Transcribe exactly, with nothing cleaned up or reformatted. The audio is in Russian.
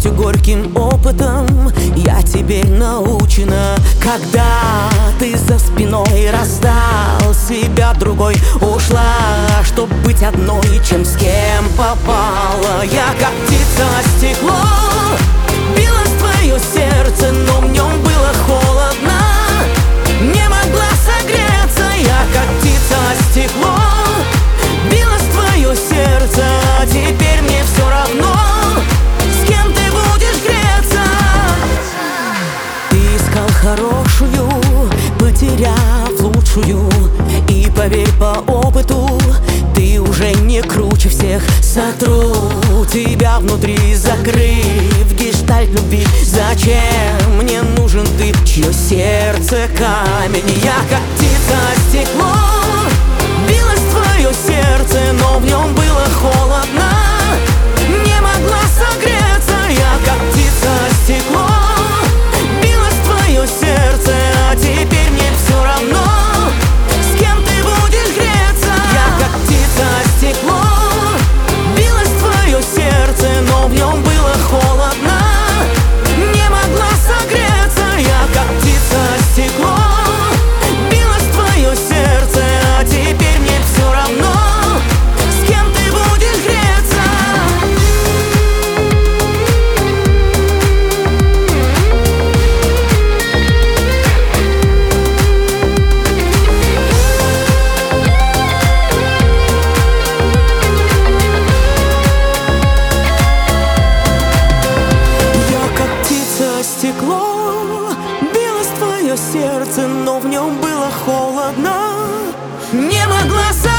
счастью, горьким опытом я теперь научена. Когда ты за спиной раздал себя другой, ушла, чтоб быть одной, чем с кем попала. Я как птица стекло, билось твое сердце, но в нем было холодно, не могла согреться. Я как птица стекло, билось твое сердце, а теперь мне все равно, с кем ты будешь греться. Ты искал хорошую, потеряв лучшую, и поверь по опыту, ты уже не круче всех. Сотру тебя внутри, закрыв гештальт любви. Зачем мне нужен ты, чье сердце камень? Я как птица стекло, билось твое сердце, но в нем было холодно, не могла согреться. Я как птица стекло, билось твое сердце, а теперь мне все равно, с кем ты будешь греться. Я как птица стекло, билось твое сердце, но в нем было холодно, не могла согреться. Я как птица стекло, билось твое сердце, а теперь мне все равно, с кем ты будешь греться. Я как птица стекло, билось твое сердце, но в нем было холодно, не могла согреться.